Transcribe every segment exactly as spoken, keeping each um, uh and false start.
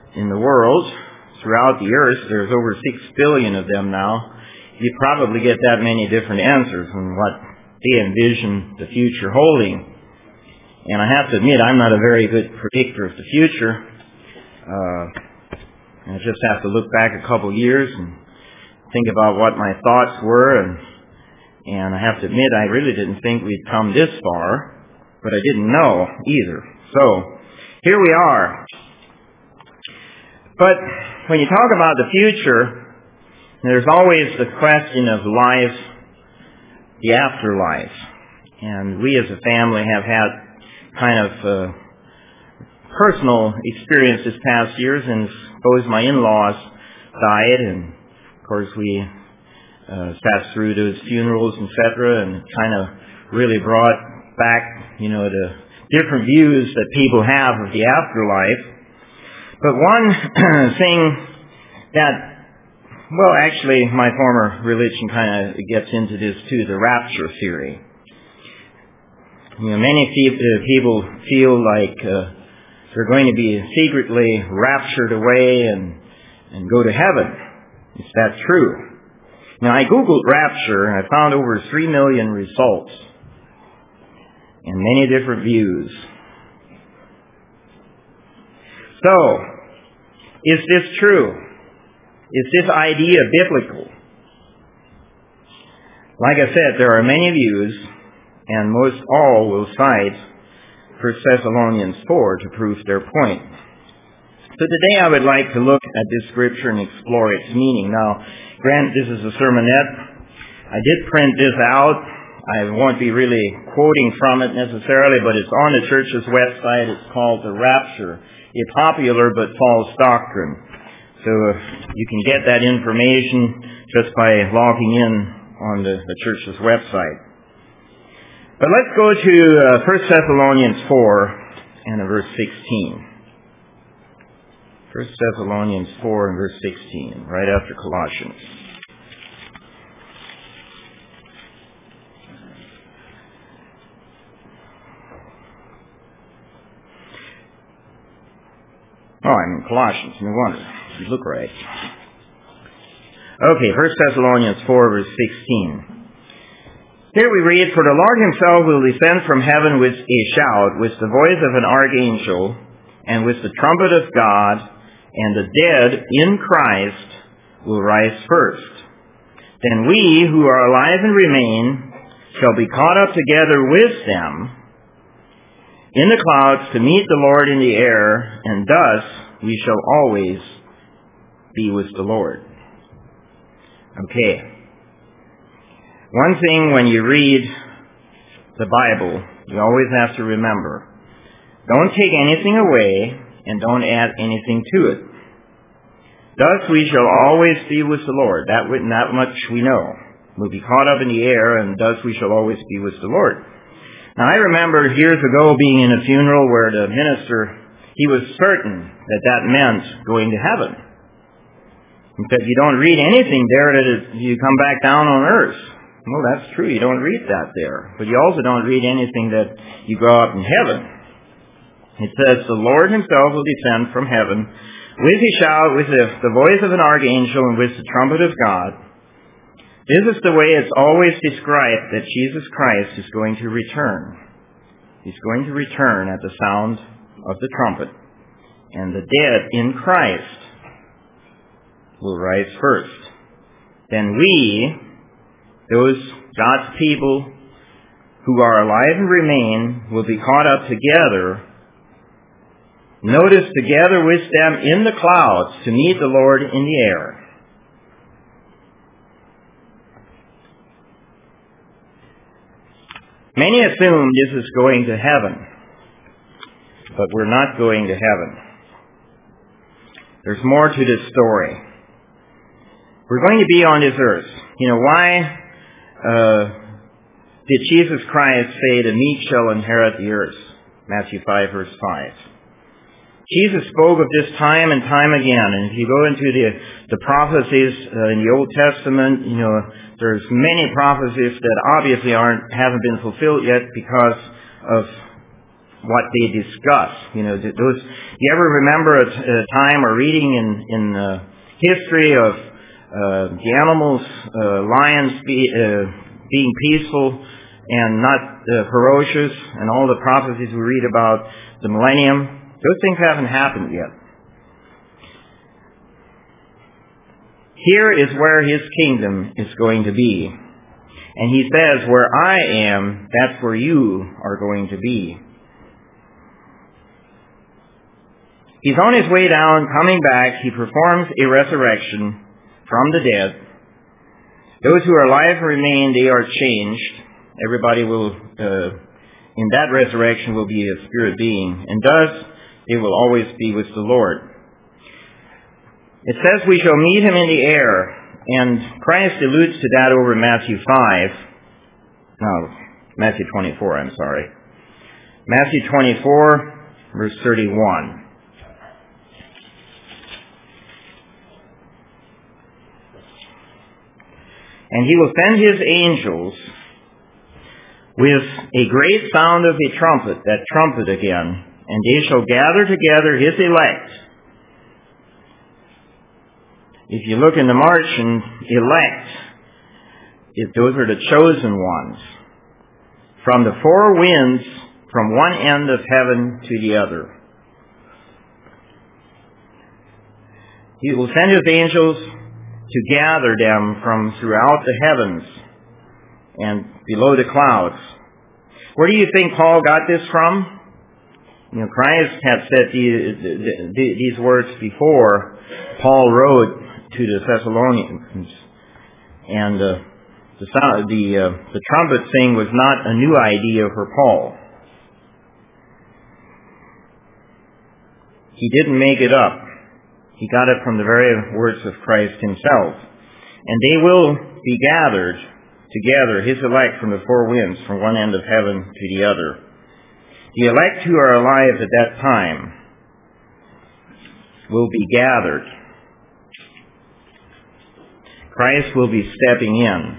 in the world, throughout the earth. There's over six billion of them now. You probably get that many different answers on what they envision the future holding. And I have to admit, I'm not a very good predictor of the future. Uh, I just have to look back a couple years and think about what my thoughts were, and and I have to admit, I really didn't think we'd come this far, but I didn't know either. So, here we are. But when you talk about the future, there's always the question of life, the afterlife. And we as a family have had kind of uh, personal experience this past year, since both my in-laws died, and of course we uh, passed through those funerals, et cetera, and kind of really brought back, you know, the different views that people have of the afterlife. But one thing that, well, actually, my former religion kind of gets into this too, the rapture theory. You know, many people feel like uh, they're going to be secretly raptured away and and go to heaven. Is that true? Now, I Googled rapture, and I found over three million results and many different views. So, is this true? Is this idea biblical? Like I said, there are many views, and most all will cite First Thessalonians four to prove their point. So today I would like to look at this scripture and explore its meaning. Now, granted, this is a sermonette. I did print this out. I won't be really quoting from it necessarily, but it's on the church's website. It's called The Rapture, a popular but false doctrine. So uh, you can get that information just by logging in on the, the church's website. But let's go to uh, First Thessalonians four and verse sixteen. First Thessalonians four and verse sixteen, right after Colossians. Oh, I'm in Colossians, no wonder. You look right. Okay, First Thessalonians four, verse sixteen. Here we read, "For the Lord himself will descend from heaven with a shout, with the voice of an archangel, and with the trumpet of God, and the dead in Christ will rise first. Then we who are alive and remain shall be caught up together with them in the clouds to meet the Lord in the air, and thus we shall always be with the Lord." Okay. One thing when you read the Bible, you always have to remember, don't take anything away and don't add anything to it. Thus we shall always be with the Lord. That, that much we know. We'll be caught up in the air, and thus we shall always be with the Lord. Now, I remember years ago being in a funeral where the minister, he was certain that that meant going to heaven. He said, you don't read anything there that you come back down on earth. Well, that's true. You don't read that there. But you also don't read anything that you go up in heaven. It says, "The Lord himself will descend from heaven with a shout, with the, the voice of an archangel, and with the trumpet of God." This is the way it's always described that Jesus Christ is going to return. He's going to return at the sound of the trumpet. And the dead in Christ will rise first. Then we, those God's people who are alive and remain, will be caught up together, notice, together with them in the clouds to meet the Lord in the air. Many assume this is going to heaven, but we're not going to heaven. There's more to this story. We're going to be on this earth. You know, why uh, did Jesus Christ say the meek shall inherit the earth? Matthew five, verse five. Jesus spoke of this time and time again, and if you go into the, the prophecies uh, in the Old Testament, you know, there's many prophecies that obviously aren't, haven't been fulfilled yet because of what they discuss. You know, those. You ever remember a, a time or reading in in uh, history of uh, the animals, uh, lions be, uh, being peaceful and not uh, ferocious, and all the prophecies we read about the millennium? Those things haven't happened yet. Here is where his kingdom is going to be. And he says, where I am, that's where you are going to be. He's on his way down, coming back. He performs a resurrection from the dead. Those who are alive and remain, they are changed. Everybody will, uh, in that resurrection, will be a spirit being. And thus, they will always be with the Lord. It says we shall meet him in the air. And Christ alludes to that over in Matthew five. No, Matthew twenty-four, I'm sorry. Matthew twenty-four, verse thirty-one. And he will send his angels with a great sound of a trumpet, that trumpet again, and they shall gather together his elect. If you look in the Martian, elect, if those are the chosen ones, from the four winds, from one end of heaven to the other. He will send his angels to gather them from throughout the heavens and below the clouds. Where do you think Paul got this from? You know, Christ had said these, these words before Paul wrote to the Thessalonians, and uh, the sound, the uh, the trumpet thing was not a new idea for Paul. He didn't make it up. He got it from the very words of Christ himself. And they will be gathered together, his elect from the four winds, from one end of heaven to the other. The elect who are alive at that time will be gathered. Christ will be stepping in.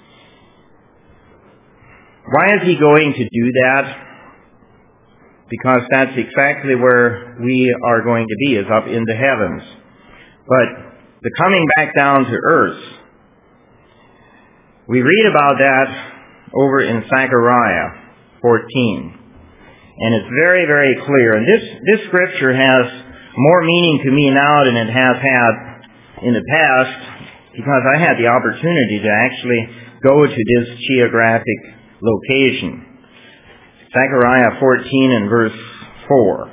Why is he going to do that? Because that's exactly where we are going to be, is up in the heavens. But the coming back down to earth, we read about that over in Zechariah fourteen. And it's very, very clear. And this, this scripture has more meaning to me now than it has had in the past, because I had the opportunity to actually go to this geographic location. Zechariah fourteen and verse four.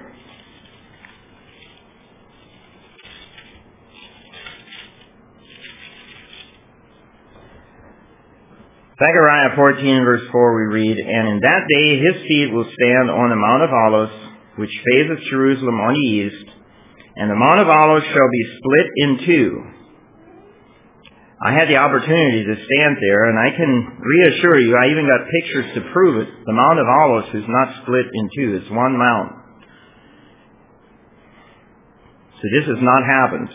Zechariah fourteen and verse four we read, And in that day his feet will stand on the Mount of Olives, which faceth Jerusalem on the east, and the Mount of Olives shall be split in two. I had the opportunity to stand there, and I can reassure you, I even got pictures to prove it. The Mount of Olives is not split in two. It's one mount. So this has not happened.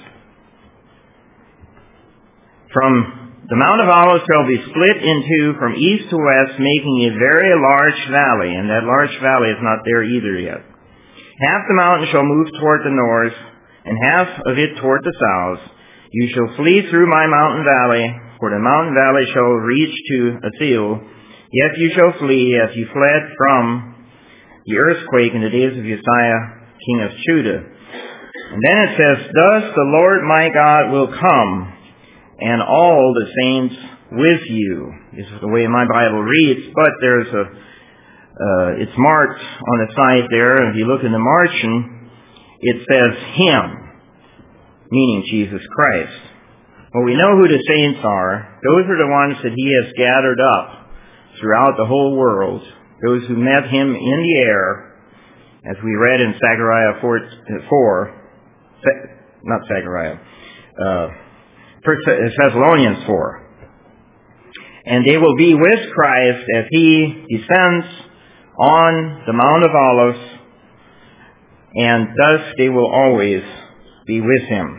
From the Mount of Olives shall be split in two from east to west, making a very large valley, and that large valley is not there either yet. Half the mountain shall move toward the north, and half of it toward the south. You shall flee through my mountain valley, for the mountain valley shall reach to Azeel. Yet you shall flee as you fled from the earthquake in the days of Uzziah, king of Judah. And then it says, Thus the Lord my God will come, and all the saints with you. This is the way my Bible reads, but there's a, uh, it's marked on the side there, and if you look in the margin, it says him, meaning Jesus Christ. Well, we know who the saints are. Those are the ones that he has gathered up throughout the whole world. Those who met him in the air, as we read in Zechariah four, not Zechariah, uh, First Thessalonians four. And they will be with Christ as he descends on the Mount of Olives, and thus they will always be with him.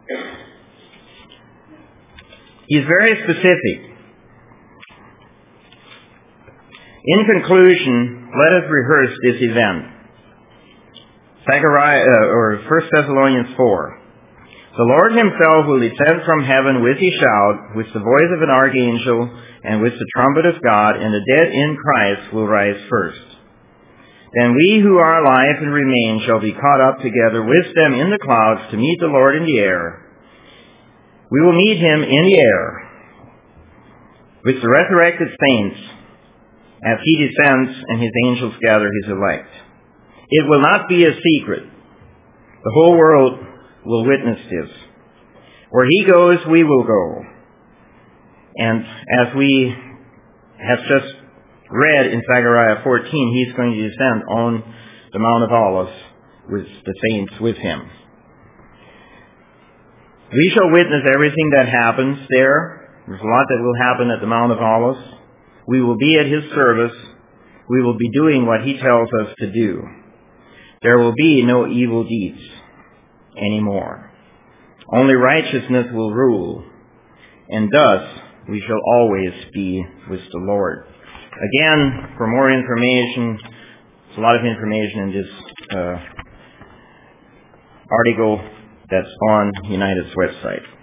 He's very specific. In conclusion, let us rehearse this event. Zechariah, uh, or First Thessalonians four. The Lord himself will descend from heaven with a shout, with the voice of an archangel, and with the trumpet of God, and the dead in Christ will rise first. Then we who are alive and remain shall be caught up together with them in the clouds to meet the Lord in the air. We will meet him in the air with the resurrected saints as he descends and his angels gather his elect. It will not be a secret. The whole world will witness this. Where he goes, we will go. And as we have just read in Zechariah fourteen, he's going to descend on the Mount of Olives with the saints with him. We shall witness everything that happens there. There's a lot that will happen at the Mount of Olives. We will be at his service. We will be doing what he tells us to do. There will be no evil deeds anymore. Only righteousness will rule. And thus, we shall always be with the Lord. Again, for more information, there's a lot of information in this uh, article that's on United's website.